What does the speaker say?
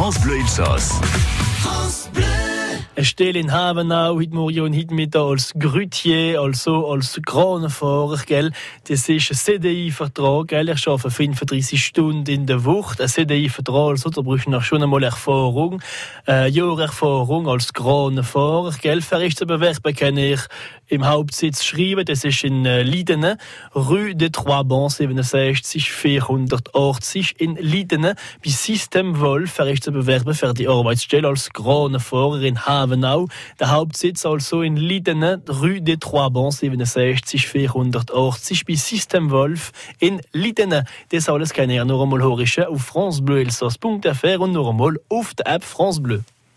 France Bleu Elsass. Eine Stelle in Havenau, heute Morgen und heute Mittag als Grütier, also als Kranenfahrer, gell. Das ist ein CDI-Vertrag, gell. Ich arbeite 35 Stunden in der Woche. Ein CDI-Vertrag, also da brauchst du schon einmal Erfahrung. Jahrerfahrung als Kranenfahrer, gell. Verrichten bewerben kann ich im Hauptsitz schreiben. Das ist in Lidene, Rue des Trois Bons 67 480 in Lidene. Bei System Wolf verrichten bewerben für die Arbeitsstelle als Kranenfahrer in Havenau. Der Hauptsitz also in Lidene, Rue des Trois Bons 67 480 bei System Wolf in Lidene. Das alles kann ihr noch einmal hören auf francebleuelsass.fr und noch einmal auf der App France Bleu.